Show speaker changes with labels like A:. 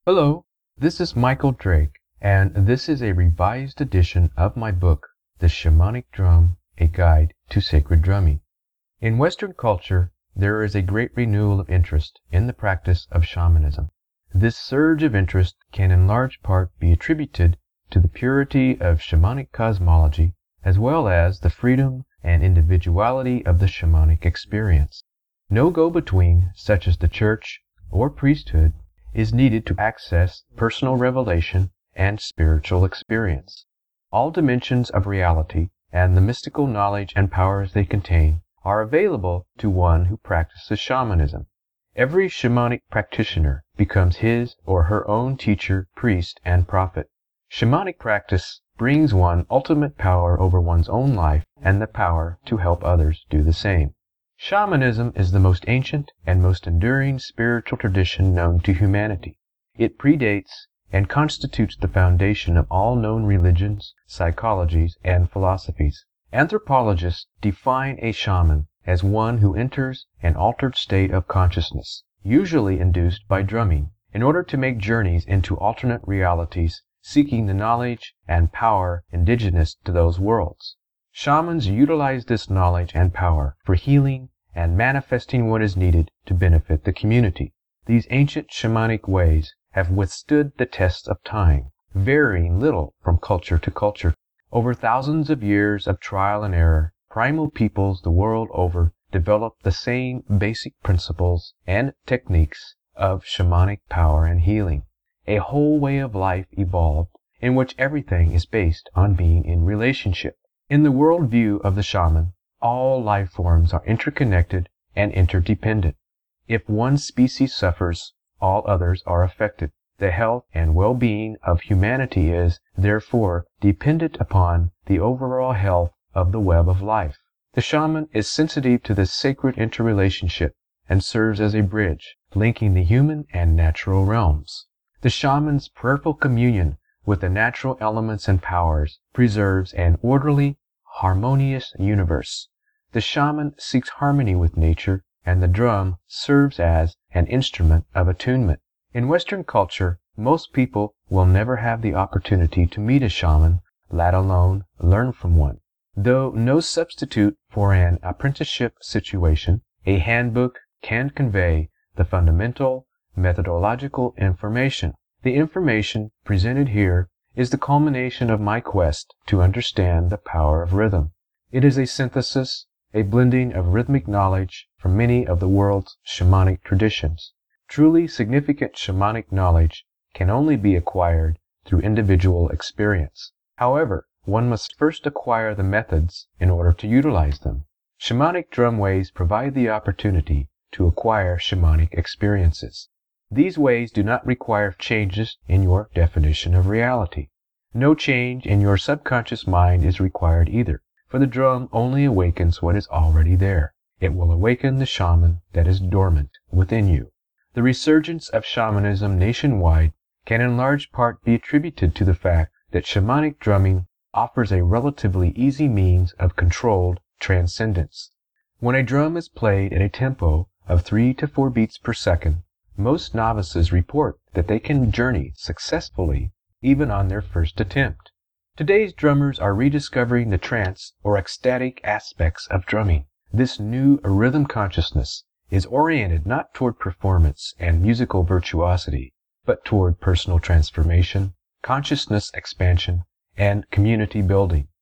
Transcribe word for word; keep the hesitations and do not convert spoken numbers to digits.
A: Hello, this is Michael Drake, and this is a revised edition of my book, The Shamanic Drum, A Guide to Sacred Drumming. In Western culture, there is a great renewal of interest in the practice of shamanism. This surge of interest can in large part be attributed to the purity of shamanic cosmology, as well as the freedom and individuality of the shamanic experience. No go-between, such as the church or priesthood, is needed to access personal revelation and spiritual experience. All dimensions of reality and the mystical knowledge and powers they contain are available to one who practices shamanism. Every shamanic practitioner becomes his or her own teacher, priest, and prophet. Shamanic practice brings one ultimate power over one's own life and the power to help others do the same. Shamanism is the most ancient and most enduring spiritual tradition known to humanity. It predates and constitutes the foundation of all known religions, psychologies, and philosophies. Anthropologists define a shaman as one who enters an altered state of consciousness, usually induced by drumming, in order to make journeys into alternate realities, seeking the knowledge and power indigenous to those worlds. Shamans utilize this knowledge and power for healing and manifesting what is needed to benefit the community. These ancient shamanic ways have withstood the tests of time, varying little from culture to culture. Over thousands of years of trial and error, primal peoples the world over developed the same basic principles and techniques of shamanic power and healing. A whole way of life evolved in which everything is based on being in relationship. In the worldview of the shaman, all life forms are interconnected and interdependent. If one species suffers, all others are affected. The health and well-being of humanity is, therefore, dependent upon the overall health of the web of life. The shaman is sensitive to this sacred interrelationship and serves as a bridge, linking the human and natural realms. The shaman's prayerful communion with the natural elements and powers preserves an orderly, harmonious universe. The shaman seeks harmony with nature, and the drum serves as an instrument of attunement. In Western culture, most people will never have the opportunity to meet a shaman, let alone learn from one. Though no substitute for an apprenticeship situation, a handbook can convey the fundamental methodological information. The information presented here is the culmination of my quest to understand the power of rhythm. It is a synthesis, a blending of rhythmic knowledge from many of the world's shamanic traditions. Truly significant shamanic knowledge can only be acquired through individual experience. However, one must first acquire the methods in order to utilize them. Shamanic drum ways provide the opportunity to acquire shamanic experiences. These ways do not require changes in your definition of reality. No change in your subconscious mind is required either, for the drum only awakens what is already there. It will awaken the shaman that is dormant within you. The resurgence of shamanism nationwide can in large part be attributed to the fact that shamanic drumming offers a relatively easy means of controlled transcendence. When a drum is played at a tempo of three to four beats per second, most novices report that they can journey successfully even on their first attempt. Today's drummers are rediscovering the trance or ecstatic aspects of drumming. This new rhythm consciousness is oriented not toward performance and musical virtuosity, but toward personal transformation, consciousness expansion, and community building.